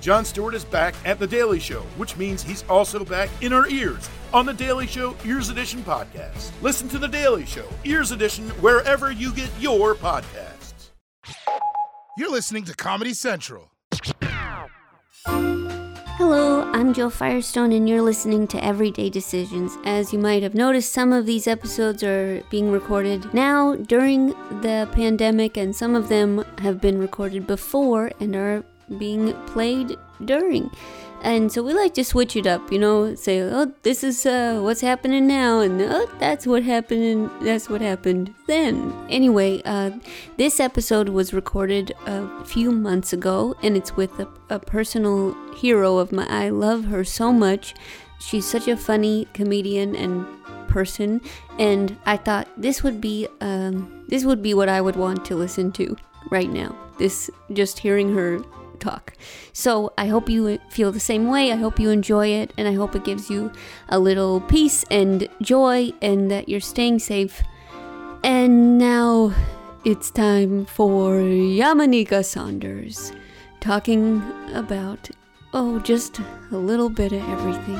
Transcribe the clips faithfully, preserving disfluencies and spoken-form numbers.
Jon Stewart is back at The Daily Show, which means he's also back in our ears on The Daily Show Ears Edition podcast. Listen to The Daily Show Ears Edition wherever you get your podcasts. You're listening to Comedy Central. Hello, I'm Jill Firestone, and you're listening to Everyday Decisions. As you might have noticed, some of these episodes are being recorded now during the pandemic, and some of them have been recorded before and are being played during. And so we like to switch it up, you know, say, oh, this is uh, what's happening now, and oh, that's what happened, and that's what happened then. Anyway, uh, this episode was recorded a few months ago, and it's with a, a personal hero of mine. I love her so much. She's such a funny comedian and person, and I thought this would be um, this would be what I would want to listen to right now. This, just hearing her talk. So I hope you feel the same way. I hope you enjoy it, and I hope it gives you a little peace and joy, and that you're staying safe. And now it's time for Yamaneika Saunders talking about, oh, just a little bit of everything.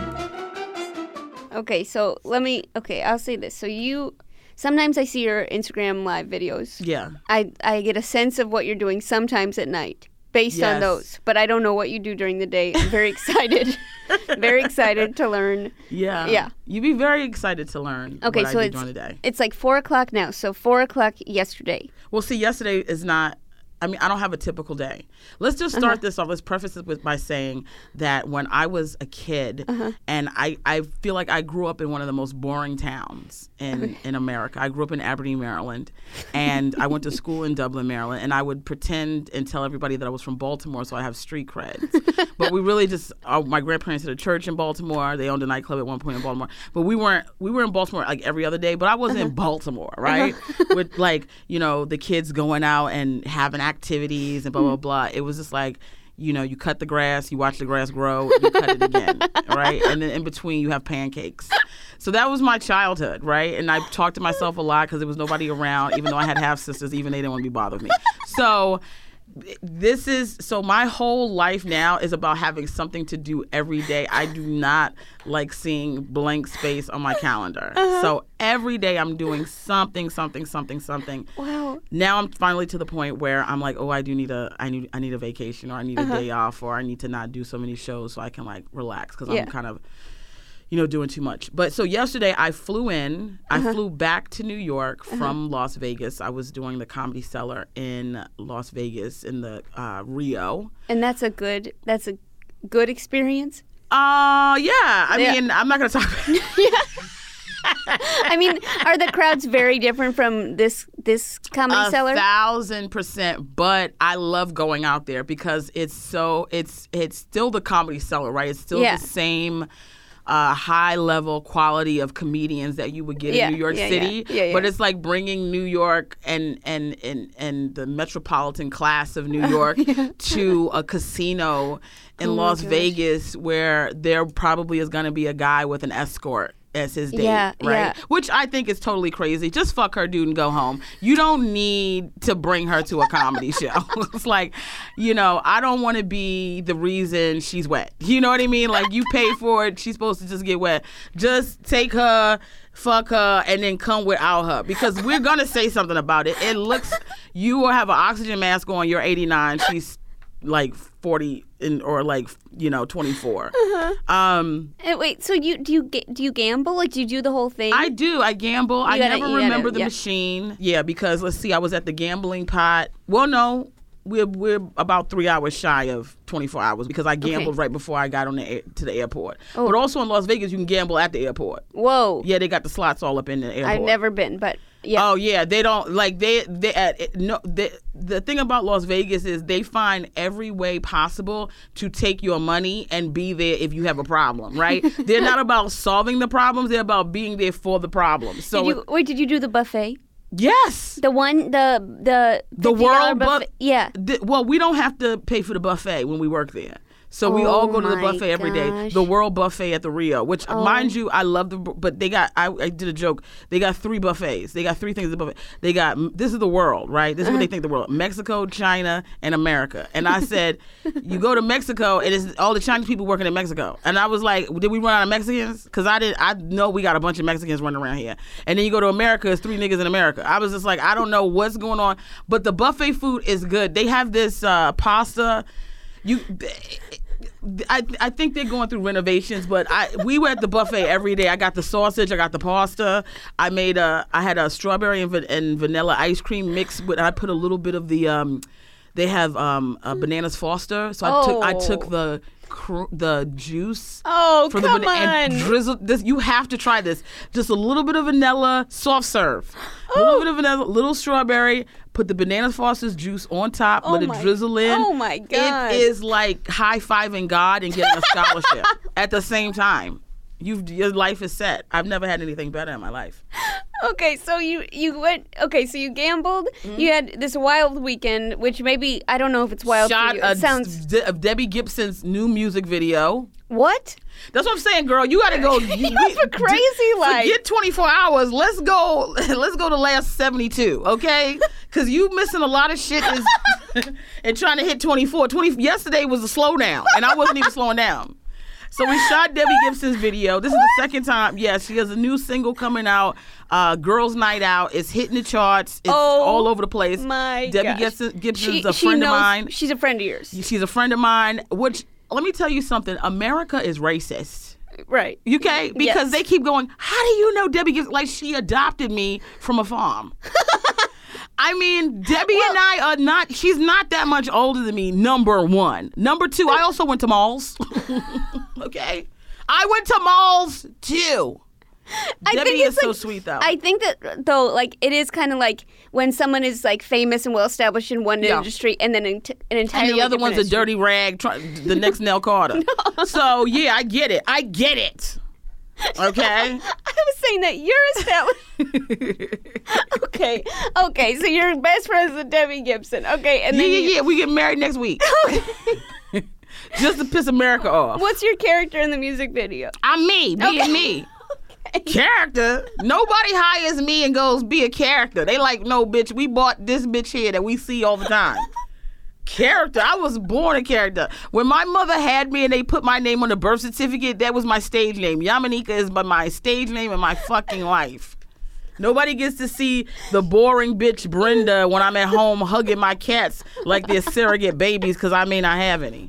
Okay, so let me, okay, I'll say this. So you, sometimes I see your Instagram live videos. Yeah. I, I get a sense of what you're doing sometimes at night. Based yes. on those, but I don't know what you do during the day. I'm very excited, very excited to learn. Yeah, yeah. You'd be very excited to learn. Okay, what so I do it's during the day. It's like four o'clock now. So four o'clock yesterday. Well, see, yesterday is not. I mean, I don't have a typical day. Let's just start uh-huh. this off. Let's preface it with by saying that when I was a kid, uh-huh. and I, I feel like I grew up in one of the most boring towns in, okay. in America. I grew up in Aberdeen, Maryland, and I went to school in Dublin, Maryland, and I would pretend and tell everybody that I was from Baltimore so I have street creds. But we really just, uh, my grandparents had a church in Baltimore. They owned a nightclub at one point in Baltimore. But we weren't, we were in Baltimore like every other day, but I wasn't uh-huh. in Baltimore, right? Uh-huh. With like, you know, the kids going out and having activities and blah, blah, blah. It was just like, you know, you cut the grass, you watch the grass grow, you cut it again, right? And then in between you have pancakes. So that was my childhood, right? And I talked to myself a lot because there was nobody around, even though I had half-sisters, even they didn't want to be bothered with me. So this is, so my whole life now is about having something to do every day. I do not like seeing blank space on my calendar. Uh-huh. So every day I'm doing something, something, something, something. Wow. Now I'm finally to the point where I'm like, oh, I do need a, I need, I need a vacation, or I need uh-huh. a day off, or I need to not do so many shows so I can like relax, because yeah. I'm kind of, you know, doing too much. But so yesterday I flew in, uh-huh. I flew back to New York from uh-huh. Las Vegas. I was doing the Comedy Cellar in Las Vegas in the uh, Rio. And that's a good, that's a good experience? Uh, yeah. I yeah. mean, I'm not going to talk about it. Yeah. I mean, are the crowds very different from this this Comedy a Cellar? A thousand percent. But I love going out there because it's so, it's, it's still the Comedy Cellar, right? It's still yeah. the same Uh, high level quality of comedians that you would get yeah, in New York yeah, City, yeah. Yeah, yeah. But it's like bringing New York and and and, and the metropolitan class of New York yeah. to a casino in oh Las Vegas where there probably is going to be a guy with an escort as his date, yeah, right? Yeah. Which I think is totally crazy. Just fuck her dude and go home. You don't need to bring her to a comedy show. It's like, you know, I don't want to be the reason she's wet. You know what I mean? Like, you pay for it. She's supposed to just get wet. Just take her, fuck her, and then come without her, because we're going to say something about it. It looks, you will have an oxygen mask on, you're eighty-nine, she's like forty in, or like, you know, twenty-four. Uh-huh. Um, and wait, so you do you do you gamble? Like, do you do the whole thing? I do. I gamble. You I gotta, never remember gotta, the yeah. machine. Yeah, because let's see, I was at the gambling pot. Well, no, we're we're about three hours shy of twenty-four hours because I gambled okay. right before I got on the air, to the airport. Oh. But also in Las Vegas, you can gamble at the airport. Whoa. Yeah, they got the slots all up in the airport. I've never been, but. Yeah. Oh yeah, they don't like they they uh, no they, the thing about Las Vegas is they find every way possible to take your money and be there if you have a problem, right? They're not about solving the problems; they're about being there for the problems. So did you, wait, did you do the buffet? Yes. The one, the the The world buffet. buff- Yeah. The, well, we don't have to pay for the buffet when we work there. So we Oh all go to the my buffet every day. gosh. The World Buffet at the Rio, which, Oh. mind you, I love the, but they got, I, I did a joke. They got three buffets. They got three things at the buffet. They got, this is the world, right? This is what they think the world. Mexico, China, and America. And I said, you go to Mexico, and it's all the Chinese people working in Mexico. And I was like, did we run out of Mexicans? Because I did, I know we got a bunch of Mexicans running around here. And then you go to America, it's three niggas in America. I was just like, I don't know what's going on. But the buffet food is good. They have this uh, pasta. You... I I think they're going through renovations, but I we were at the buffet every day. I got the sausage, I got the pasta. I made a I had a strawberry and, va- and vanilla ice cream mixed with. I put a little bit of the um, they have um uh, bananas Foster, so I took I took the cr- the juice. Oh, for come the bana- and on. drizzle this. You have to try this. Just a little bit of vanilla, soft serve. A little bit of vanilla, little strawberry. Put the banana Foster's juice on top. Oh let my- it drizzle in. oh my God. It is like high fiving God and getting a scholarship at the same time. You've your life is set. I've never had anything better in my life. Okay, so you you went. Okay, so you gambled. Mm-hmm. You had this wild weekend, which maybe I don't know if it's wild Shot for you. a, It sounds De- of Debbie Gibson's new music video. what? That's what I'm saying, girl. You got to go. You, You have a crazy life. Forget twenty-four hours. Let's go. Let's go to last seventy-two, okay? Because you missing a lot of shit is, and trying to hit twenty-four. twenty yesterday was a slowdown, and I wasn't even slowing down. So we shot Debbie Gibson's video. This is the second time. Yeah, she has a new single coming out. Uh, Girls Night Out. It's hitting the charts. It's Oh, all over the place. My Debbie gosh. Gibson, Gibson's She- a she friend of knows- mine. She's a friend of yours. She's a friend of mine. Which let me tell you something. America is racist. Right. Okay? Because Yes. they keep going, how do you know Debbie Gibson? Like she adopted me from a farm. I mean, Debbie and I are not, she's not that much older than me, number one. Number two, I also went to malls. Okay? I went to malls too. I Debbie think is it's so like- sweet though. I think that though, like it is kind of like when someone is like famous and well established in one Yeah. industry, and then an, an entirely and the other different one's a industry. dirty rag, try, the next Nell Carter. So yeah, I get it. I get it. Okay? I was saying that you're established. okay, okay. So you're best friends with Debbie Gibson. Okay, and Yeah, then yeah, you- yeah. We get married next week. Just to piss America off. What's your character in the music video? I'm me, being me. Character? Nobody hires me and goes, be a character. They like, no, bitch, we bought this bitch here that we see all the time. Character? I was born a character. When my mother had me and they put my name on the birth certificate, that was my stage name. Yamanika is by my stage name in my fucking life. Nobody gets to see the boring bitch Brenda when I'm at home hugging my cats like they're surrogate babies because I may not have any.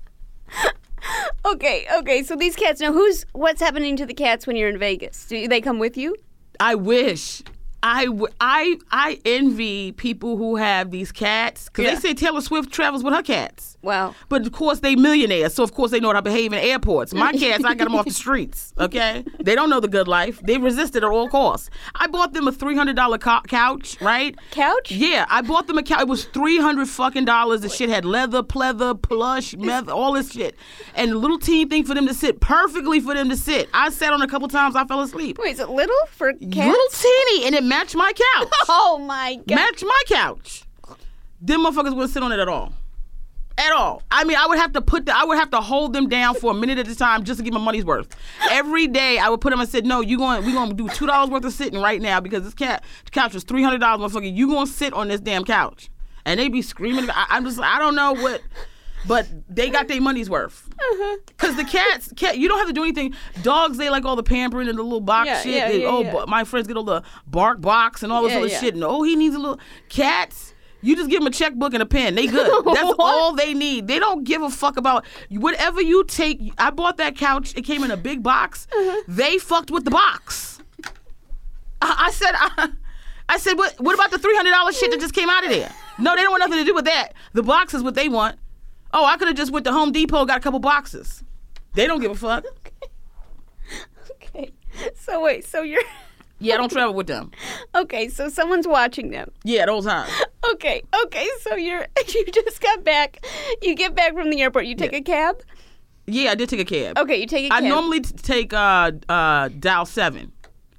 Okay, okay. So these cats. Now, who's what's happening to the cats when you're in Vegas? Do they come with you? I wish. I, w- I, I envy people who have these cats because Yeah. they say Taylor Swift travels with her cats. Wow. But of course they millionaires, so of course they know how to behave in airports. My cats, I got them off the streets, okay? They don't know the good life. They resisted at all costs. I bought them a three hundred dollars co- couch, right? Couch? Yeah, I bought them a couch. It was three hundred fucking dollars. The shit had leather, pleather, plush, leather, all this shit. And a little teeny thing for them to sit, perfectly for them to sit. I sat on it a couple times, I fell asleep. Wait, is it little for cats? Little teeny, and it matched my couch. Oh my god. Match my couch. Them motherfuckers wouldn't sit on it at all. At all. I mean, I would have to put the, I would have to hold them down for a minute at a time just to get my money's worth. Every day I would put them and said, no, you going, we gonna do two dollars worth of sitting right now because this cat couch was three hundred dollars, motherfucker. You gonna sit on this damn couch. And they be screaming. I, I'm just, I don't know what, but they got their money's worth. Because the cats, cat, you don't have to do anything. Dogs, they like all the pampering and the little box Yeah, shit. yeah, They- yeah, oh, yeah. but my friends get all the bark box and all this Yeah, other yeah. shit. And oh, he needs a little. Cats, you just give them a checkbook and a pen. They good. That's What? all they need. They don't give a fuck about whatever you take. I bought that couch. It came in a big box. Uh-huh. They fucked with the box. I, I said, I, I said, what, what about the three hundred dollars shit that just came out of there? No, they don't want nothing to do with that. The box is what they want. Oh, I could have just went to Home Depot and got a couple boxes. They don't give a fuck. Okay. So wait, so you're Yeah, I don't travel with them. okay. So someone's watching them. Yeah, the whole time. Okay, okay. So you're you just got back. You get back from the airport. You take Yeah. a cab. Yeah, I did take a cab. Okay, you take a I cab. normally t- take uh, uh, Dial seven.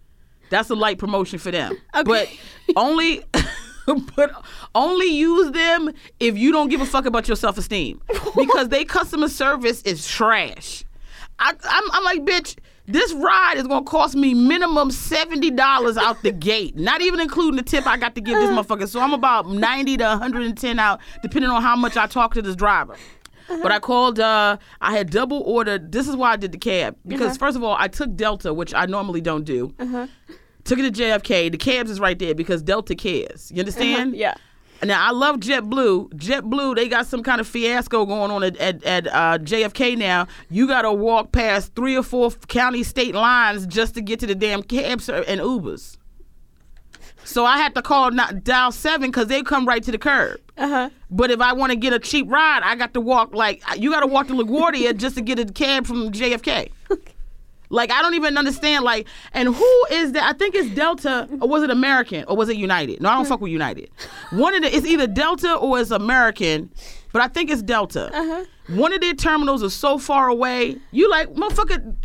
That's a light promotion for them. Okay. But only, but only use them if you don't give a fuck about your self-esteem, because they customer service is trash. I, I'm, I'm like, bitch, this ride is gonna cost me minimum seventy dollars out the gate, not even including the tip I got to give this motherfucker. So I'm about ninety to one hundred ten out, depending on how much I talk to this driver. Uh-huh. But I called, uh, I had double ordered. This is why I did the cab. Because uh-huh. first of all, I took Delta, which I normally don't do. Uh-huh. Took it to J F K. The cabs is right there because Delta cares. You understand? Uh-huh. Yeah. Now, I love JetBlue. JetBlue, they got some kind of fiasco going on at, at, at uh, J F K now. You got to walk past three or four county state lines just to get to the damn cabs and Ubers. So I had to call not, dial seven because they come right to the curb. Uh-huh. But if I want to get a cheap ride, I got to walk, like, you got to walk to LaGuardia just to get a cab from J F K. Okay. Like, I don't even understand, like, and who is that? I think it's Delta, or was it American, or was it United? No, I don't fuck with United. One of the, it's either Delta or it's American, but I think it's Delta. Uh-huh. One of their terminals is so far away, you like, motherfucker,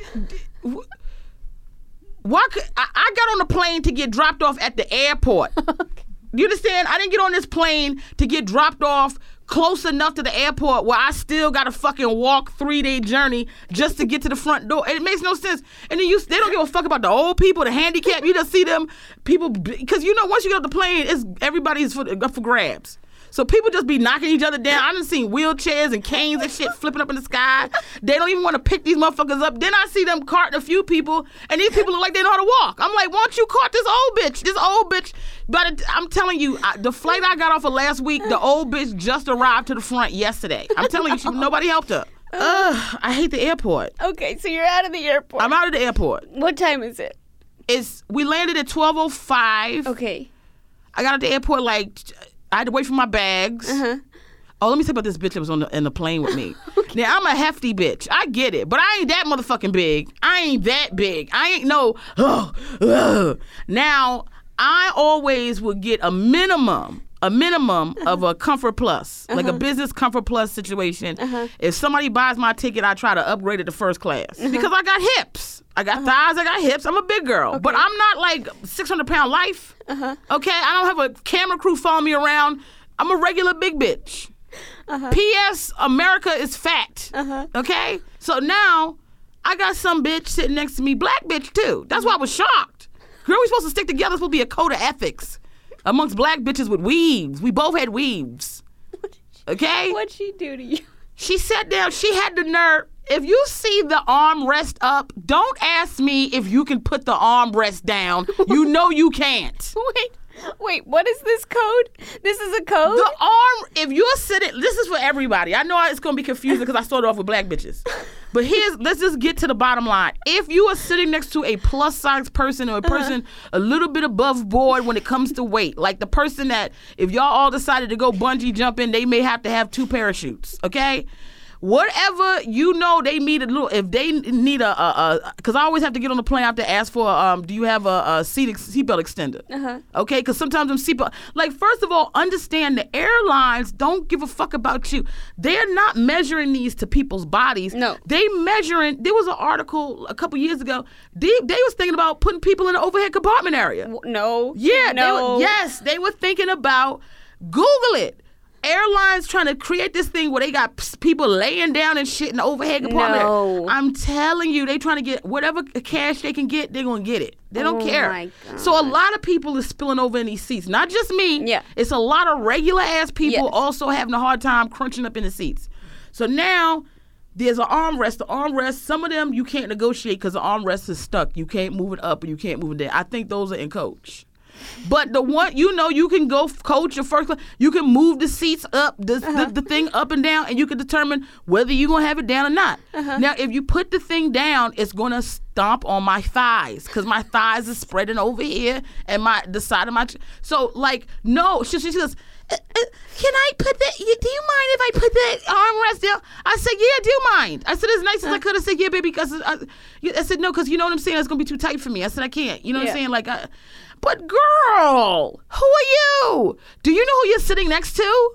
why could, I, I got on the plane to get dropped off at the airport. Okay. You understand? I didn't get on this plane to get dropped off close enough to the airport where I still got to fucking walk three-day journey just to get to the front door. It makes no sense. And then you, they don't give a fuck about the old people, the handicapped. You just see them people, because you know once you get off the plane, it's everybody's for, for grabs. So people just be knocking each other down. I done seen wheelchairs and canes and shit flipping up in the sky. They don't even want to pick these motherfuckers up. Then I see them carting a few people, and these people look like they know how to walk. I'm like, why don't you cart this old bitch? This old bitch. But I'm telling you, I, the flight I got off of last week, the old bitch just arrived to the front yesterday. I'm telling you, she, nobody helped her. Ugh, I hate the airport. Okay, so you're out of the airport. I'm out of the airport. What time is it? It's we landed at twelve oh five. Okay. I got at the airport like... I had to wait for my bags. Uh-huh. Oh, let me say about this bitch that was on the, in the plane with me. Okay. Now, I'm a hefty bitch. I get it. But I ain't that motherfucking big. I ain't that big. I ain't no, oh, ugh. Now, I always would get a minimum, a minimum uh-huh. of a Comfort Plus, uh-huh. like a business Comfort Plus situation. Uh-huh. If somebody buys my ticket, I try to upgrade it to first class. Uh-huh. Because I got hips. I got uh-huh. thighs, I got hips. I'm a big girl. Okay. But I'm not like six hundred pound life. Uh-huh. Okay? I don't have a camera crew following me around. I'm a regular big bitch. Uh-huh. P S. America is fat. Uh-huh. Okay? So now, I got some bitch sitting next to me, black bitch too. That's uh-huh. why I was shocked. Girl, we supposed to stick together. It's supposed to be a code of ethics amongst black bitches with weaves. We both had weaves. Okay? What'd she do to you? She sat down. She had the nerve. If you see the armrest up, don't ask me if you can put the armrest down. You know you can't. Wait, wait, what is this code? This is a code? The arm, if you're sitting, this is for everybody. I know it's going to be confusing because I started off with black bitches. But here's, let's just get to the bottom line. If you are sitting next to a plus size person or a person uh-huh. a little bit above board when it comes to weight, like the person that if y'all all decided to go bungee jumping, they may have to have two parachutes, okay? Whatever, you know, they need a little, if they need a, a, because I always have to get on the plane, I have to ask for, um, do you have a, a seat seatbelt extender? Uh-huh. Okay, because sometimes them seatbelt, like, first of all, understand the airlines don't give a fuck about you. They're not measuring these to people's bodies. No. They measuring, there was an article a couple years ago, they, they was thinking about putting people in the overhead compartment area. No. Yeah. No. They were, yes, they were thinking about, Google it. Airlines trying to create this thing where they got people laying down and shit in the overhead compartment. No. I'm telling you, they trying to get whatever cash they can get, they're going to get it. They don't oh care. My God. So a lot of people is spilling over in these seats. Not just me. Yeah. It's a lot of regular ass people yes. also having a hard time crunching up in the seats. So now there's an armrest. The armrest, some of them you can't negotiate because the armrest is stuck. You can't move it up and you can't move it down. I think those are in coach. But the one, you know, you can go coach your first class. You can move the seats up, the, uh-huh. the, the thing up and down, and you can determine whether you're going to have it down or not. Uh-huh. Now, if you put the thing down, it's going to stomp on my thighs because my thighs are spreading over here and my the side of my... So, like, no. She, she goes, uh, uh, can I put that... Do you mind if I put that armrest down? I said, yeah, I do mind. I said, as nice as I could. I said, yeah, baby, because... I, I said, no, because you know what I'm saying? It's going to be too tight for me. I said, I can't. You know what yeah. I'm saying? Like, I... But girl, who are you? Do you know who you're sitting next to?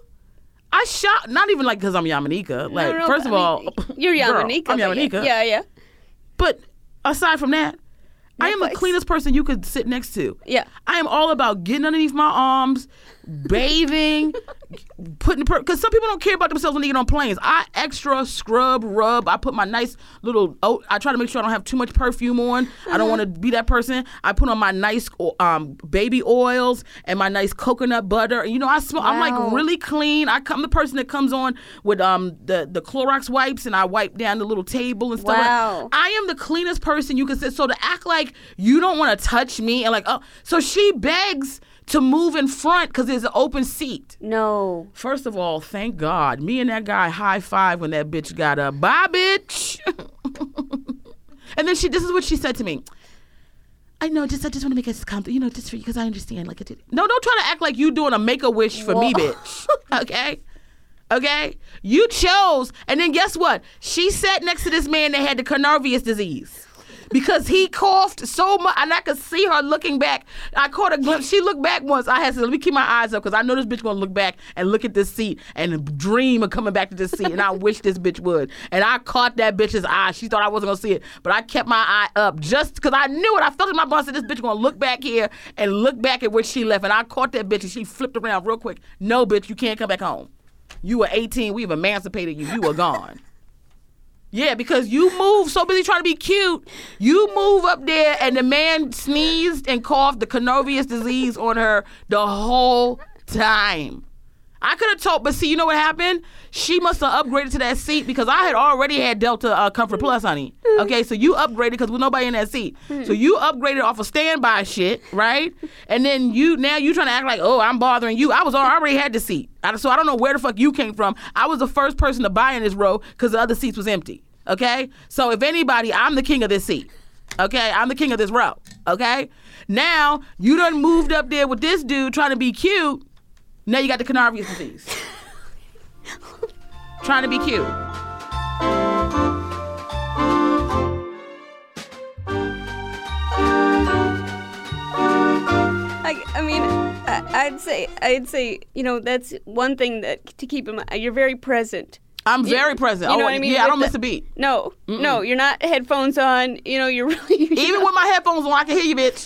I shot, not even like because I'm Yamanika. Like, no, no, first of I all, mean, you're Yamanika. Girl, I'm Yamanika. Yeah, yeah. But aside from that, I am the cleanest person you could sit next to. Yeah. I am all about getting underneath my arms, bathing, putting, because some people don't care about themselves when they get on planes. I extra scrub, rub. I put my nice little, oh, I try to make sure I don't have too much perfume on. I don't want to be that person. I put on my nice um, baby oils and my nice coconut butter. You know, I smell, wow. I'm like really clean. I come the person that comes on with um the, the Clorox wipes and I wipe down the little table and stuff. Wow. Like, I am the cleanest person you can sit. So to act like you don't want to touch me and like, oh, so she begs to move in front because there's an open seat. No. First of all, thank God. Me and that guy high five when that bitch got up. Bye, bitch. And then she, this is what she said to me. I know, just I just want to make us comfortable, you know, just for you because I understand. Like, it, no, don't try to act like you doing a Make-A-Wish for Whoa. me, bitch. Okay. Okay? You chose, and then guess what? She sat next to this man that had the Carnarvon's disease because he coughed so much, and I could see her looking back. I caught a glimpse. She looked back once. I had to, let me keep my eyes up because I know this bitch going to look back and look at this seat and dream of coming back to this seat, and I wish this bitch would. And I caught that bitch's eye. She thought I wasn't going to see it, but I kept my eye up just because I knew it. I felt in my bones that this bitch going to look back here and look back at where she left, and I caught that bitch, and she flipped around real quick. No, bitch, you can't come back home. You were eighteen. We've emancipated you. You were gone. Yeah, because you move so busy trying to be cute. You move up there and the man sneezed and coughed the Carnarvon's disease on her the whole time. I could have told, but see, you know what happened? She must have upgraded to that seat because I had already had Delta uh, Comfort Plus, honey. Okay, so you upgraded because there's nobody in that seat. So you upgraded off of standby shit, right? And then you now you trying to act like, oh, I'm bothering you. I was I already had the seat, so I don't know where the fuck you came from. I was the first person to buy in this row because the other seats was empty. Okay, so if anybody, I'm the king of this seat. Okay, I'm the king of this row. Okay, now you done moved up there with this dude trying to be cute. Now you got the Carnarvon's disease. Trying to be cute. I, I mean, I, I'd say, I'd say, you know, that's one thing that to keep in mind. You're very present. I'm very you, present. You know oh, what I mean? Yeah, I don't the, miss a beat. No, Mm-mm. no, you're not headphones on. You know, you're really. You're Even not. with my headphones on, I can hear you, bitch.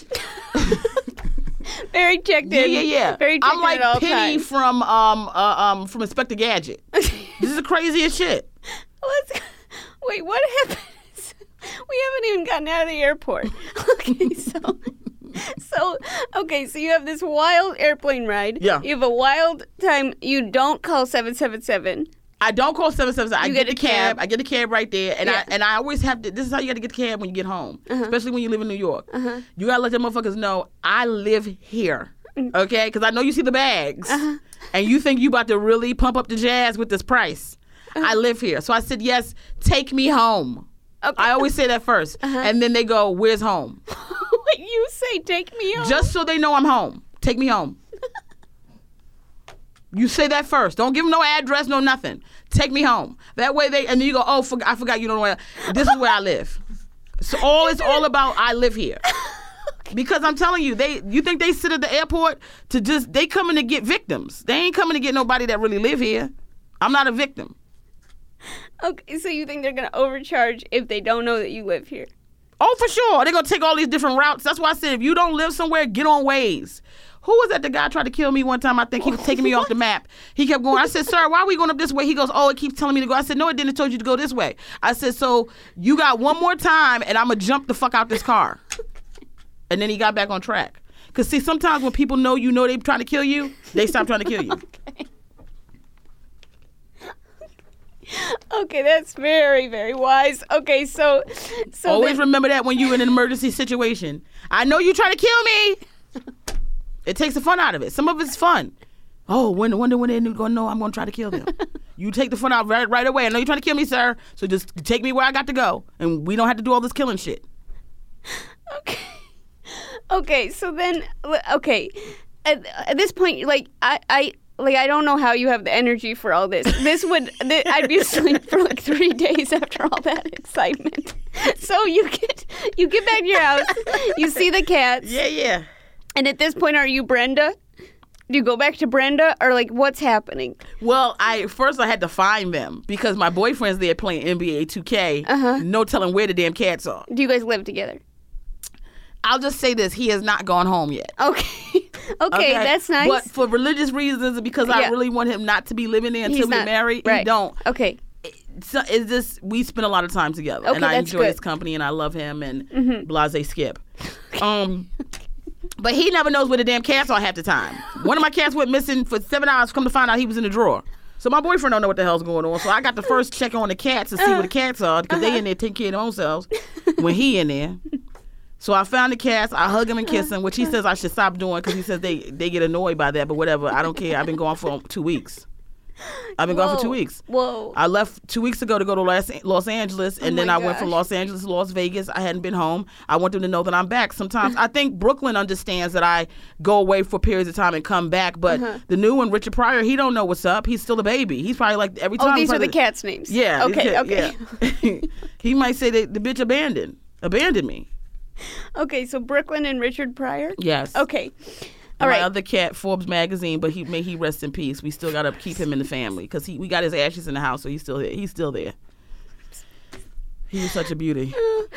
Very checked in. Yeah, yeah, yeah. Very checked I'm like in at all Penny times. from um uh, um from Inspector Gadget. This is the craziest shit. Let's, wait, what happened? We haven't even gotten out of the airport. Okay, so. So, okay, so you have this wild airplane ride. Yeah. You have a wild time. You don't call seven seven seven. I don't call seven seven seven. I you get, get the cab. cab. I get the cab right there, and yeah. I and I always have to. This is how you got to get the cab when you get home, uh-huh. especially when you live in New York. Uh-huh. You gotta let them motherfuckers know I live here, okay? Because I know you see the bags, uh-huh. and you think you about to really pump up the jazz with this price. Uh-huh. I live here, so I said yes. Take me home. Okay. I always say that first, uh-huh. and then they go, "Where's home?" You say, "Take me home," just so they know I'm home. Take me home. You say that first. Don't give them no address, no nothing. Take me home. That way they, and then you go, oh, for, I forgot you don't know where, this is where I live. So all it's all about, I live here. Because I'm telling you, they, you think they sit at the airport to just, they coming to get victims. They ain't coming to get nobody that really live here. I'm not a victim. Okay, so you think they're going to overcharge if they don't know that you live here? Oh, for sure. They're going to take all these different routes. That's why I said, if you don't live somewhere, get on Waze. Who was that? The guy tried to kill me one time. I think he was taking me off the map. He kept going. I said, sir, why are we going up this way? He goes, oh, it keeps telling me to go. I said, no, it didn't. It told you to go this way. I said, so you got one more time and I'm going to jump the fuck out this car. And then he got back on track. Because, see, sometimes when people know you know they're trying to kill you, they stop trying to kill you. Okay. Okay, that's very, very wise. Okay, so... so Always then- remember that when you're in an emergency situation. I know you're trying to kill me. It takes the fun out of it. Some of it's fun. Oh, when, wonder when they're going to know I'm going to try to kill them. You take the fun out right, right away. I know you're trying to kill me, sir. So just take me where I got to go. And we don't have to do all this killing shit. Okay. Okay, so then... Okay. At, at this point, like, I... I Like, I don't know how you have the energy for all this. This would, th- I'd be asleep for like three days after all that excitement. So you get, you get back to your house, you see the cats. Yeah, yeah. And at this point, are you Brenda? Do you go back to Brenda, or like, what's happening? Well, I first I had to find them because my boyfriend's there playing N B A two K. Uh-huh. No telling where the damn cats are. Do you guys live together? I'll just say this: he has not gone home yet. Okay. okay, okay, that's nice. But for religious reasons, because I yeah. really want him not to be living there until He's we not, marry, right. he don't. Okay. So is this? We spend a lot of time together, okay, and I that's enjoy good. his company, and I love him, and mm-hmm. blase skip. Um, but he never knows where the damn cats are half the time. One of my cats went missing for seven hours. Come to find out, he was in the drawer. So my boyfriend don't know what the hell's going on. So I got to first check on the cats to see uh-huh. where the cats are, because uh-huh. they in there taking care of their own selves when he in there. So I found the cats. I hug him and kiss him, which he says I should stop doing because he says they, they get annoyed by that. But whatever, I don't care. I've been gone for two weeks. I've been Whoa. gone for two weeks. Whoa. I left two weeks ago to go to Los, Los Angeles, and oh then I gosh. went from Los Angeles to Las Vegas. I hadn't been home. I want them to know that I'm back. Sometimes I think Brooklyn understands that I go away for periods of time and come back, but uh-huh. the new one, Richard Pryor, he don't know what's up. He's still a baby. He's probably like every time. Oh, these are the like, cats' names. Yeah. Okay, okay. Yeah. He might say that the bitch abandoned, abandoned me. Okay, so Brooklyn and Richard Pryor? Yes. Okay. And All my right. other cat, Forbes magazine, but he may he rest in peace. We still gotta keep him in the family because he we got his ashes in the house, so he's still there. He's still there. He was such a beauty.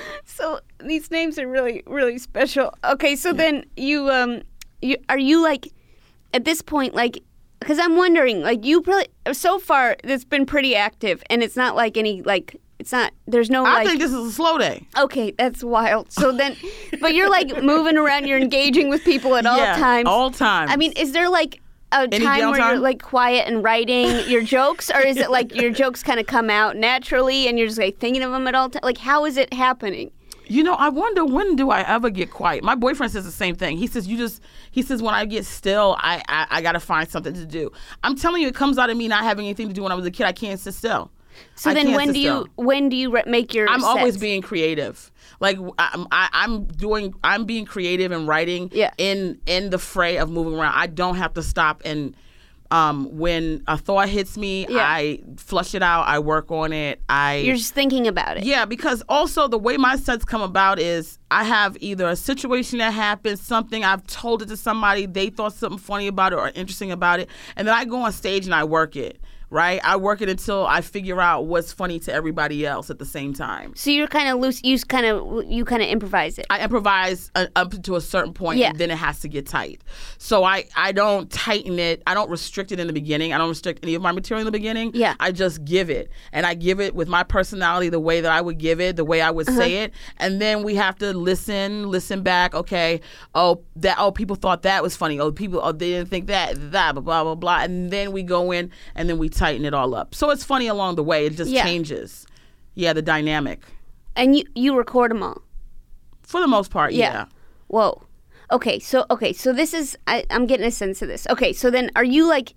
So these names are really really special. Okay, so yeah. then you um you are you like at this point like because I'm wondering like you probably so far it's been pretty active and it's not like any like. It's not, there's no, I like... think this is a slow day. Okay, that's wild. So then, but you're, like, moving around, you're engaging with people at all yeah, times. all times. I mean, is there, like, a Any time where downtime? you're, like, quiet and writing your jokes? Or is it, like, your jokes kind of come out naturally and you're just, like, thinking of them at all times? Like, how is it happening? You know, I wonder, when do I ever get quiet? My boyfriend says the same thing. He says, you just, he says, when I get still, I, I, I got to find something to do. I'm telling you, it comes out of me not having anything to do when I was a kid. I can't sit still. So I then, when do you still. when do you re- make your? I'm sets? always being creative. Like I'm, I, I'm doing, I'm being creative and writing yeah. in in the fray of moving around. I don't have to stop. And um, when a thought hits me, yeah. I flush it out. I work on it. I you're just thinking about it. Yeah, because also the way my sets come about is I have either a situation that happens, something I've told it to somebody, they thought something funny about it or interesting about it, and then I go on stage and I work it. Right, I work it until I figure out what's funny to everybody else at the same time. So you're kind of loose. You kind of you kind of improvise it. I improvise uh, up to a certain point, yeah. and then it has to get tight. So I, I don't tighten it. I don't restrict it in the beginning. I don't restrict any of my material in the beginning. Yeah. I just give it, and I give it with my personality, the way that I would give it, the way I would uh-huh. say it, and then we have to listen, listen back. Okay, oh that oh people thought that was funny. Oh people oh they didn't think that that blah blah blah blah, and then we go in and then we tighten it all up. So it's funny along the way. It just yeah. changes. Yeah, the dynamic. And you, you record them all? For the most part, yeah. yeah. Whoa. Okay, so okay, so this is I, I'm getting a sense of this. Okay, so then are you like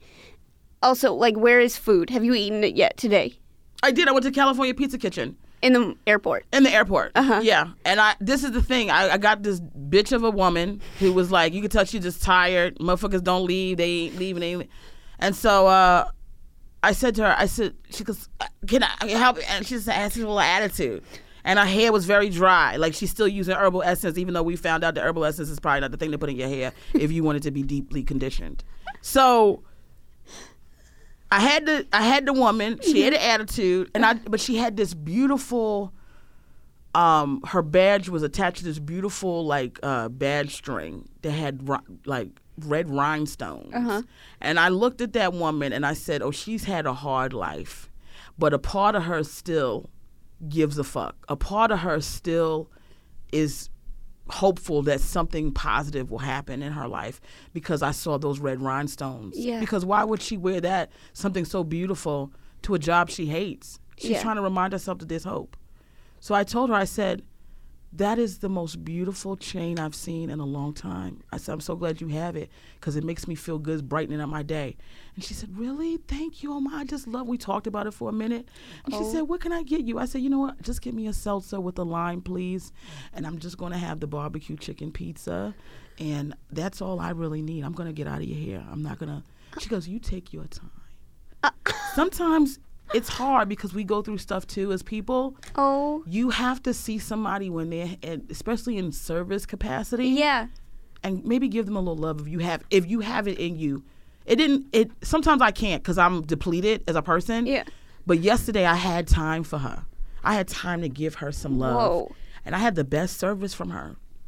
also like where is food? Have you eaten it yet today? I did. I went to California Pizza Kitchen. In the airport? In the airport. Uh-huh. Yeah. And I this is the thing. I, I got this bitch of a woman who was like, you could tell she's just tired. Motherfuckers don't leave. They ain't leaving. They ain't. And so uh I said to her, I said, she goes, can I help? And she just had a little attitude. And her hair was very dry. Like she's still using herbal essence, even though we found out that herbal essence is probably not the thing to put in your hair if you want it to be deeply conditioned. So I had the I had the woman, she had an attitude, and I but she had this beautiful, um, her badge was attached to this beautiful like uh, badge string that had like red rhinestones. Uh-huh. And I looked at that woman and I said, oh, she's had a hard life, but a part of her still gives a fuck. A part of her still is hopeful that something positive will happen in her life because I saw those red rhinestones. Yeah. Because why would she wear that, something so beautiful, to a job she hates? She's yeah. trying to remind herself that there's hope. So I told her, I said, that is the most beautiful chain I've seen in a long time. I said, I'm so glad you have it because it makes me feel good, it's brightening up my day. And she said, really? Thank you, Oma. I just love, we talked about it for a minute. And oh. she said, what can I get you? I said, you know what? Just get me a seltzer with a lime, please. And I'm just going to have the barbecue chicken pizza. And that's all I really need. I'm going to get out of your hair. I'm not going to. She goes, you take your time. Uh. Sometimes it's hard because we go through stuff too as people. Oh. You have to see somebody when they're, especially in service capacity. Yeah. And maybe give them a little love if you have, if you have it in you. It didn't, it, sometimes I can't because I'm depleted as a person. Yeah. But yesterday I had time for her. I had time to give her some love. Whoa. And I had the best service from her.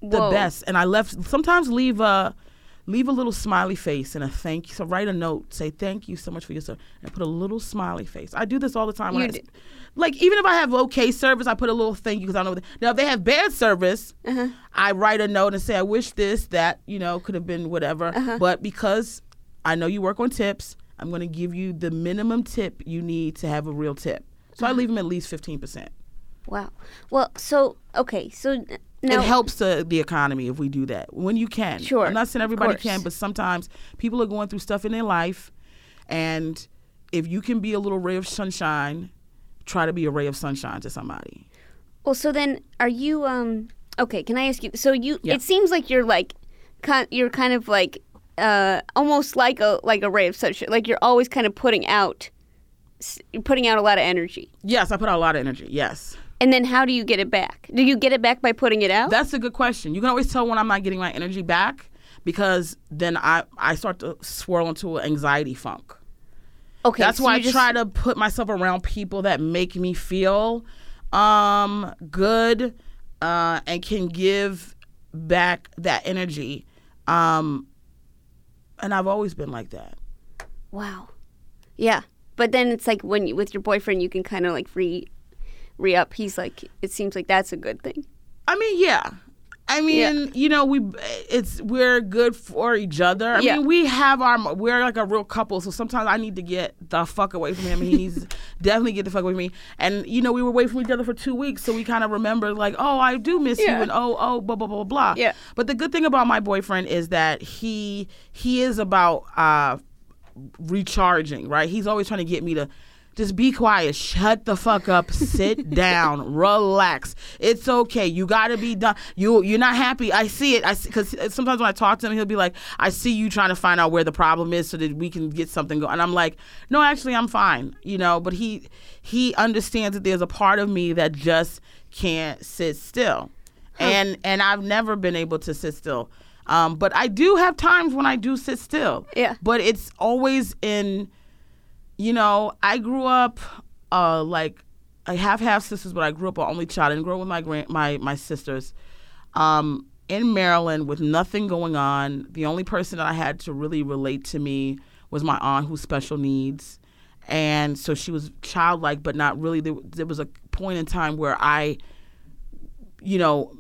the Whoa. best. And I left, sometimes leave a, leave a little smiley face and a thank you. So write a note, say thank you so much for your service, and put a little smiley face. I do this all the time. When I, like, even if I have okay service, I put a little thank you because I know. That, now, if they have bad service, uh-huh. I write a note and say, I wish this, that, you know, could have been whatever. Uh-huh. But because I know you work on tips, I'm going to give you the minimum tip you need to have a real tip. So uh-huh. I leave them at least fifteen percent. Wow. Well, so, okay. So now. It helps the, the economy if we do that. When you can. Sure. I'm not saying everybody can, but sometimes people are going through stuff in their life. And if you can be a little ray of sunshine, try to be a ray of sunshine to somebody. Well, so then are you, um, okay, can I ask you, so you, yeah. it seems like you're like, you're kind of like, uh, almost like a, like a ray of sunshine. Like you're always kind of putting out, putting out a lot of energy. Yes, I put out a lot of energy, yes. And then how do you get it back? Do you get it back by putting it out? That's a good question. You can always tell when I'm not getting my energy back because then I, I start to swirl into an anxiety funk. Okay, That's so why I just... try to put myself around people that make me feel um, good uh, and can give back that energy. Um, and I've always been like that. Wow. Yeah. But then it's like when you, with your boyfriend, you can kind of like re, re up. He's like, it seems like that's a good thing. I mean, yeah. I mean, yeah. you know, we it's we're good for each other. I yeah. mean, we have our we're like a real couple. So sometimes I need to get the fuck away from him, and he needs definitely get the fuck away from me. And you know, we were away from each other for two weeks, so we kind of remember like, oh, I do miss yeah. you, and oh, oh, blah blah blah blah. Yeah. But the good thing about my boyfriend is that he he is about uh, recharging. Right? He's always trying to get me to. Just be quiet. Shut the fuck up. Sit down. Relax. It's okay. You gotta be done. You you're not happy. I see it. I because sometimes when I talk to him, he'll be like, "I see you trying to find out where the problem is so that we can get something going." And I'm like, "No, actually, I'm fine." You know. But he he understands that there's a part of me that just can't sit still, huh. and and I've never been able to sit still. Um, but I do have times when I do sit still. Yeah. But it's always in. You know, I grew up uh, like I have half sisters, but I grew up an only child. I didn't grow up with my grand, my my sisters um, in Maryland with nothing going on. The only person that I had to really relate to me was my aunt, who's special needs, and so she was childlike, but not really. There, there was a point in time where I, you know,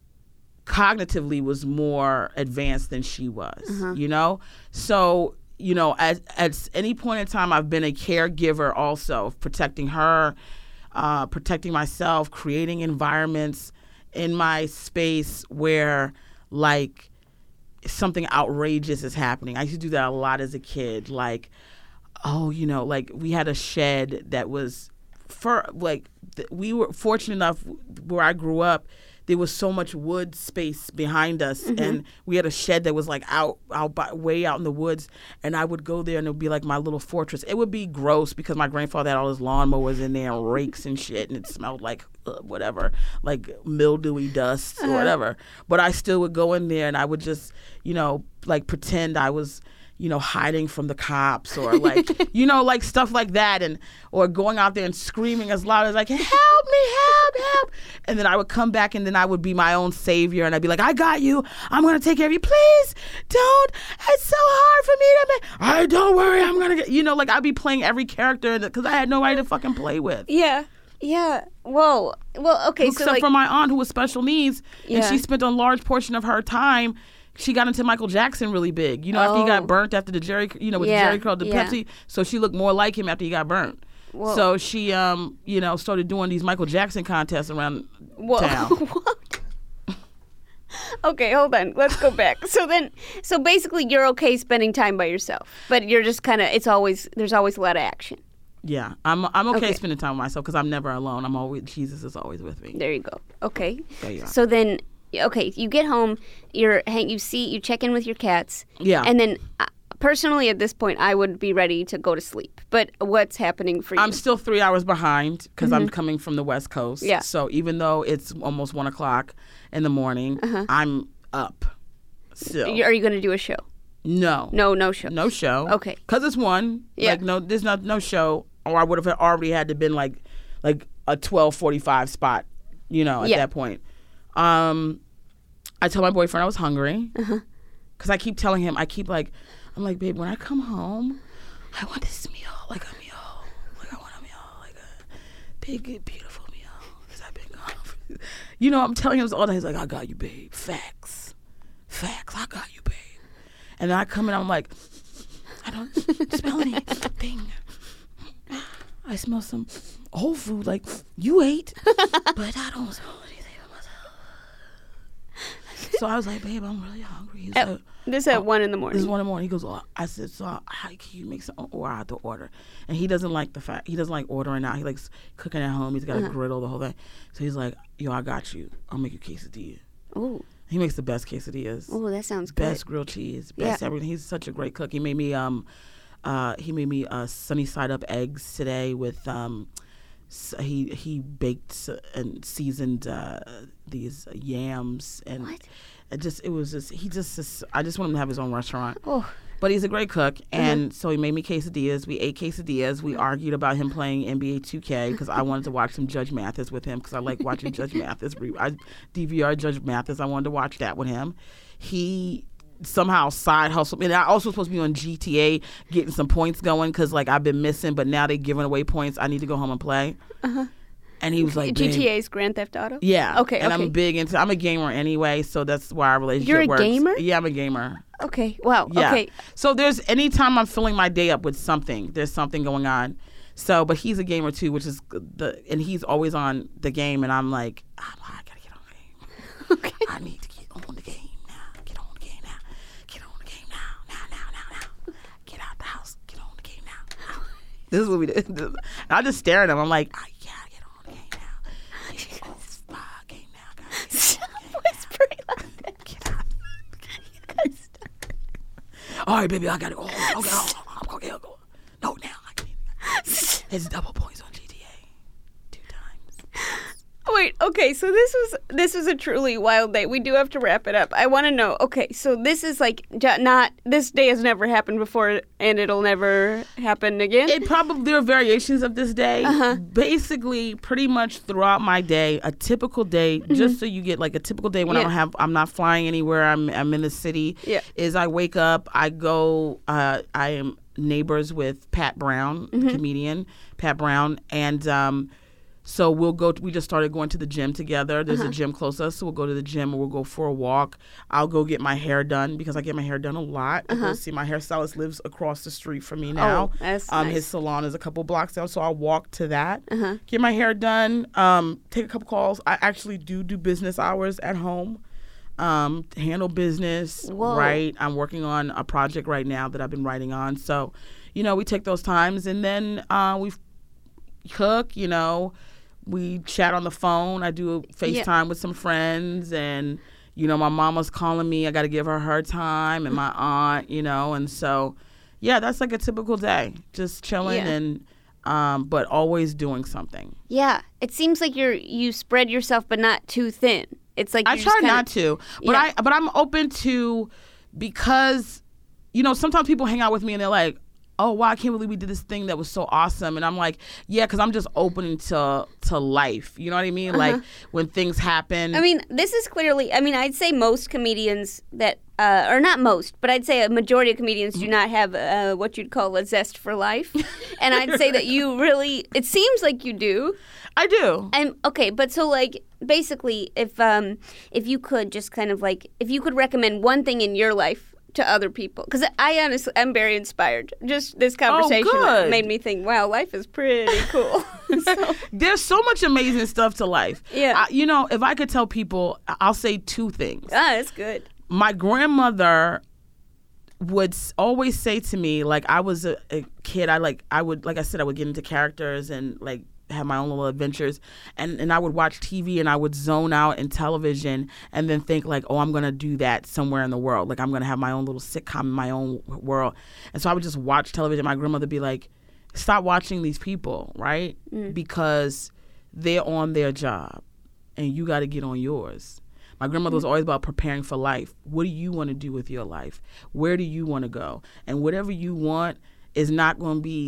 cognitively was more advanced than she was. Uh-huh. You know, so. You know, at, at any point in time, I've been a caregiver also, protecting her, uh, protecting myself, creating environments in my space where, like, something outrageous is happening. I used to do that a lot as a kid. Like, oh, you know, like, we had a shed that was, for like, th- we were fortunate enough where I grew up, there was so much wood space behind us, mm-hmm. and we had a shed that was like out, out by, way out in the woods, and I would go there, and it would be like my little fortress. It would be gross because my grandfather had all his lawnmowers in there and rakes and shit, and it smelled like uh, whatever, like mildewy dust or whatever. But I still would go in there, and I would just, you know, like pretend I was, you know, hiding from the cops or like, you know, like stuff like that, and or going out there and screaming as loud as like, help me, help, help. And then I would come back and then I would be my own savior and I'd be like, I got you. I'm going to take care of you. Please don't. It's so hard for me to make. I don't worry. I'm going to get, you know, like I'd be playing every character because I had nobody to fucking play with. Yeah. Yeah. Whoa. Well, okay. Except so like, for my aunt who was special needs, yeah. and she spent a large portion of her time. She got into Michael Jackson really big. You know, oh. after he got burnt after the Jerry, you know, with yeah. the Jerry curl, the yeah. Pepsi. So she looked more like him after he got burnt. Whoa. So she, um, you know, started doing these Michael Jackson contests around Whoa. town. What? Okay, hold on. Let's go back. So then, so basically, you're okay spending time by yourself, but you're just kind of. It's always there's always a lot of action. Yeah, I'm I'm okay, okay. spending time with myself because I'm never alone. I'm always Jesus is always with me. There you go. Okay. There you are. So then. Okay, you get home, you're hang, you see, you check in with your cats. Yeah. And then, uh, personally, at this point, I would be ready to go to sleep. But what's happening for you? I'm still three hours behind because mm-hmm. I'm coming from the West Coast. Yeah. So even though it's almost one o'clock in the morning, uh-huh. I'm up still. Are you going to do a show? No. No, no show. No show. Okay. Because it's one. Yeah. Like no, there's not no show, or I would have already had to been like, like a twelve forty-five spot, you know, at yeah. that point. Um. I tell my boyfriend I was hungry. Uh-huh. Because I keep telling him, I keep like, I'm like, babe, when I come home, I want this meal, like a meal. Like, I want a meal, like a big, beautiful meal. Because I've been gone. You know, I'm telling him this all day. He's like, I got you, babe. Facts. Facts. I got you, babe. And then I come in, I'm like, I don't smell anything. I smell some old food, like you ate, but I don't smell anything of myself. So I was like, babe, I'm really hungry. He's at, like, this at oh, one in the morning. This is one in the morning. He goes, oh. I said, so how can you make something, or I have to order? And he doesn't like the fact, he doesn't like ordering out. He likes cooking at home. He's got uh-huh. a griddle, the whole thing. So he's like, yo, I got you. I'll make you quesadilla. Oh. He makes the best quesadillas. Oh, that sounds good. good. Best grilled cheese. Best yeah. everything. He's such a great cook. He made me um, uh, he made me uh, sunny side up eggs today with um, he he baked and seasoned uh, these yams and what? It just it was just he just, just I just want him to have his own restaurant. Oh. But he's a great cook, and uh-huh. so he made me quesadillas. We ate quesadillas. We argued about him playing N B A two K because I wanted to watch some Judge Mathis with him because I like watching Judge Mathis. I D V R Judge Mathis. I wanted to watch that with him. He somehow side hustled me. And I also supposed to be on G T A getting some points going because like I've been missing, but now they're giving away points. I need to go home and play. Uh-huh. And he was like, G T A's Grand Theft Auto? Yeah. Okay, and okay. I'm big into, I'm a gamer anyway, so that's why our relationship You're a works. gamer? Yeah, I'm a gamer. Okay, wow, yeah. okay. So there's, anytime I'm filling my day up with something, there's something going on. So, but he's a gamer too, which is the, and he's always on the game, and I'm like, oh, I gotta get on the game. Okay. I need to get on the game now. Get on the game now. Get on the game now. Now, now, now, now. Get out the house. Get on the game now. This is what we did. And I just stare at him. I'm like, I gotta get on the game now. Get on this uh, game now. Stop whispering like that. Get out. All right, baby, I got it. Oh, okay, oh, I'm okay, I'll go. No, now I can. It's double points on G T A. Two times. Wait, okay, so this was this was a truly wild day. We do have to wrap it up. I want to know, okay, so this is like not, this day has never happened before and it'll never happen again? It probably, there are variations of this day. Uh-huh. Basically, pretty much throughout my day, a typical day, mm-hmm. just so you get like a typical day when yeah. I don't have, I'm not flying anywhere, I'm I'm in the city, yeah. is I wake up, I go, uh, I am neighbors with Pat Brown, mm-hmm. comedian, Pat Brown, and um, so we'll go, to, we just started going to the gym together. There's uh-huh. a gym close to us, so we'll go to the gym and we'll go for a walk. I'll go get my hair done because I get my hair done a lot. Uh-huh. See, my hairstylist lives across the street from me now. Oh, that's um, nice. His salon is a couple blocks down, so I'll walk to that, uh-huh. get my hair done, um, take a couple calls. I actually do do business hours at home. Um, handle business, Whoa. right? I'm working on a project right now that I've been writing on. So, you know, we take those times and then uh, we cook, you know, we chat on the phone. I do a FaceTime yeah. with some friends and, you know, my mama's calling me. I got to give her her time and my aunt, you know, and so, yeah, that's like a typical day. Just chilling yeah. and, um, but always doing something. Yeah. It seems like you're, you spread yourself, but not too thin. It's like I try kinda, not to, but yeah. I but I'm open to, because, you know, sometimes people hang out with me and they're like, oh wow, I can't believe we did this thing that was so awesome, and I'm like, yeah, because I'm just open to to life. You know what I mean? Uh-huh. Like when things happen. I mean, this is clearly. I mean, I'd say most comedians that, uh, or not most, but I'd say a majority of comedians do not have uh, what you'd call a zest for life, and I'd say that you really. It seems like you do. I do. And okay, but so like basically, if um if you could just kind of like if you could recommend one thing in your life to other people, because I honestly I'm very inspired. Just this conversation oh, made me think, wow, life is pretty cool. So. There's so much amazing stuff to life. Yeah. I, you know, if I could tell people, I'll say two things. Ah, that's good. My grandmother would always say to me, like I was a, a kid, I like I would like I said I would get into characters and like have my own little adventures, and, and I would watch T V and I would zone out in television and then think like, oh, I'm going to do that somewhere in the world. Like I'm going to have my own little sitcom in my own world. And so I would just watch television. My grandmother would be like, stop watching these people, right? Mm. Because they're on their job and you got to get on yours. My grandmother was always about preparing for life. What do you want to do with your life? Where do you want to go? And whatever you want is not going to be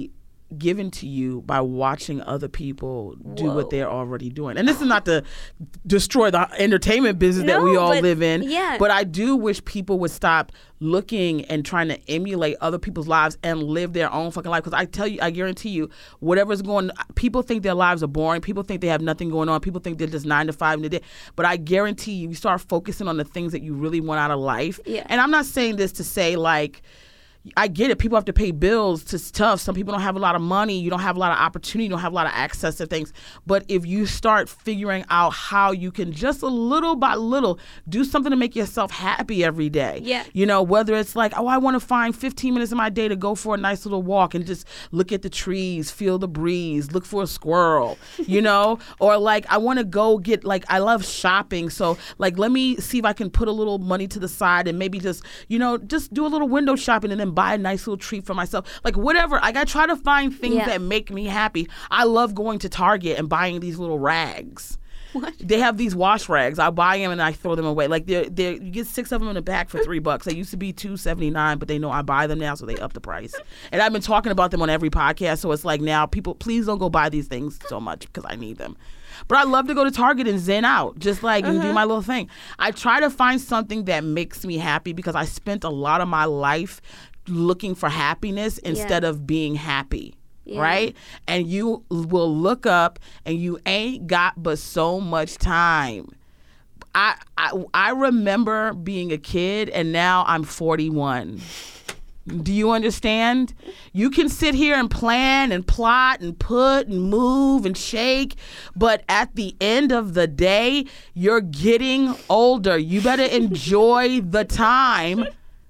given to you by watching other people do Whoa. what they're already doing. And this is not to destroy the entertainment business no, that we all but, live in, yeah. but I do wish people would stop looking and trying to emulate other people's lives and live their own fucking life. Because I tell you, I guarantee you, whatever's going, people think their lives are boring. People think they have nothing going on. People think they're just nine to five. And but I guarantee you, you start focusing on the things that you really want out of life. Yeah. And I'm not saying this to say like, I get it. People have to pay bills. It's tough. Some people don't have a lot of money. You don't have a lot of opportunity. You don't have a lot of access to things. But if you start figuring out how you can just a little by little do something to make yourself happy every day. Yeah. You know, whether it's like, oh, I want to find fifteen minutes of my day to go for a nice little walk and just look at the trees, feel the breeze, look for a squirrel, you know, or like I want to go get like I love shopping. So like, let me see if I can put a little money to the side and maybe just, you know, just do a little window shopping and then buy a nice little treat for myself. Like whatever. Like I try to find things yeah. that make me happy. I love going to Target and buying these little rags. What? They have these wash rags. I buy them and I throw them away. Like they're they you get six of them in a bag for three bucks. They used to be two seventy nine, but they know I buy them now, so they up the price. And I've been talking about them on every podcast, so it's like now people, please don't go buy these things so much because I need them. But I love to go to Target and zen out, just like uh-huh. and do my little thing. I try to find something that makes me happy because I spent a lot of my life looking for happiness instead yeah. of being happy. Yeah. Right? And you will look up and you ain't got but so much time. I, I I remember being a kid and now I'm forty-one. Do you understand? You can sit here and plan and plot and put and move and shake, but at the end of the day, you're getting older. You better enjoy the time.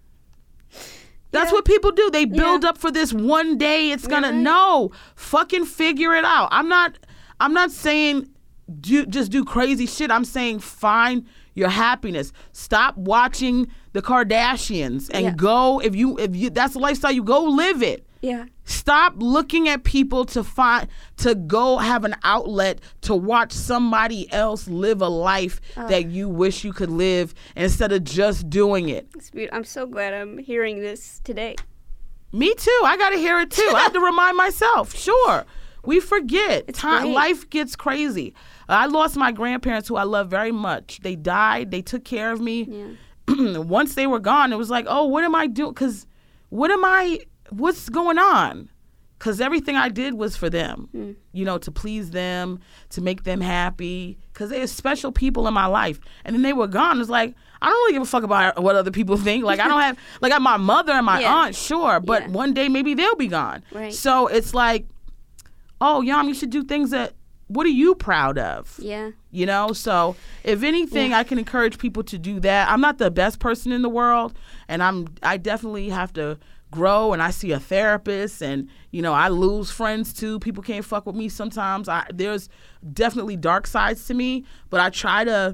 That's yeah. what people do. They build yeah. up for this one day. It's gonna right. no fucking figure it out. I'm not. I'm not saying do just do crazy shit. I'm saying find your happiness. Stop watching the Kardashians and yeah. go if you if you that's the lifestyle you go live it. Yeah. Stop looking at people to find to go have an outlet to watch somebody else live a life uh, that you wish you could live instead of just doing it. I'm so glad I'm hearing this today. Me too. I got to hear it too. I have to remind myself. Sure. We forget. It's Time, great. Life gets crazy. I lost my grandparents who I love very much. They died. They took care of me. Yeah. Once they were gone, it was like, oh, what am I doing? Because what am I... what's going on? Because everything I did was for them, mm. you know, to please them, to make them happy, because they're special people in my life. And then they were gone. It's like, I don't really give a fuck about what other people think. Like, I don't have, like, I have my mother and my yeah. aunt, sure, but yeah. one day maybe they'll be gone. Right. So it's like, oh, Yam, you should do things that, what are you proud of? Yeah. You know, so if anything, yeah. I can encourage people to do that. I'm not the best person in the world, and I'm, I definitely have to grow, and I see a therapist, and you know I lose friends too. People can't fuck with me sometimes. I, there's definitely dark sides to me, but I try to,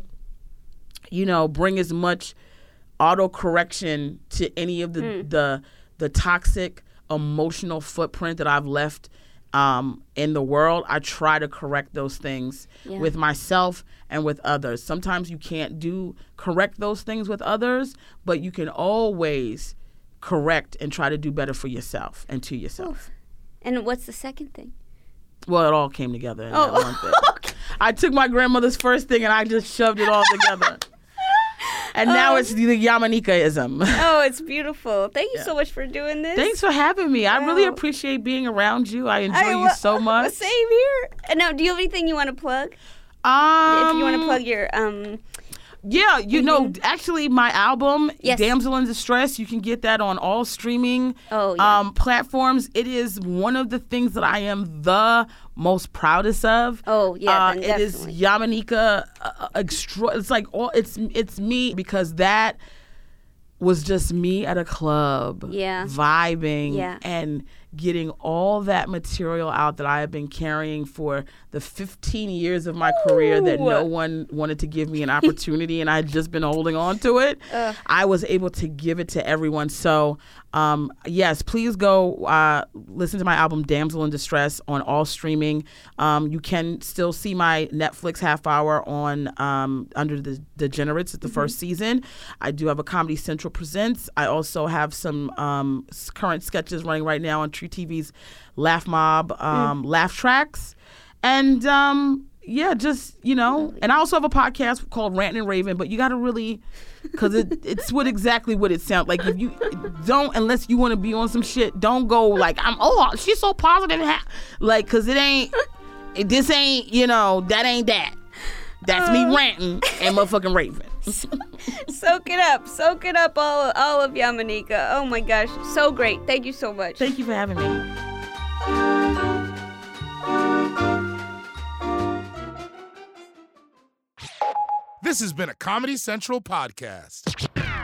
you know, bring as much auto correction to any of the mm. the the toxic emotional footprint that I've left um, in the world. I try to correct those things yeah. with myself and with others. Sometimes you can't do correct those things with others, but you can always correct and try to do better for yourself and to yourself. Oof. And what's the second thing? Well, it all came together in oh. that one thing. Okay. I took my grandmother's first thing and I just shoved it all together. And now um, it's the Yamanika-ism. Oh, it's beautiful. Thank you yeah. so much for doing this. Thanks for having me. Wow. I really appreciate being around you. I enjoy I, you well, so much. Same here. And now, do you have anything you want to plug? Um, if you want to plug your... um. Yeah, you mm-hmm. know, actually, my album, yes. Damsel in Distress, you can get that on all streaming oh, yeah. um, platforms. It is one of the things that I am the most proudest of. Oh, yeah, uh, then it is Yamanika. Uh, extra- it's like all it's it's me because that was just me at a club, yeah, vibing, yeah. and getting all that material out that I have been carrying for the fifteen years of my Ooh. career that no one wanted to give me an opportunity, and I had just been holding on to it. Uh. I was able to give it to everyone. So, um, yes, please go uh, listen to my album Damsel in Distress on all streaming. Um, you can still see my Netflix half hour on um, Under the Degenerates. It's the mm-hmm. first season. I do have a Comedy Central Presents. I also have some um, current sketches running right now on Tree Country T V's Laugh Mob, um, mm. Laugh Tracks. And, um, yeah, just, you know, and I also have a podcast called Rantin' and Ravin', but you got to really, because it, it's what exactly what it sounds like. If you don't, unless you want to be on some shit, don't go like, I'm, oh, she's so positive. Like, because it ain't, it, this ain't, you know, that ain't that. That's uh, me ranting and motherfucking raving. Soak it up. Soak it up, all, all of Yamaneika. Oh, my gosh. So great. Thank you so much. Thank you for having me. This has been a Comedy Central podcast.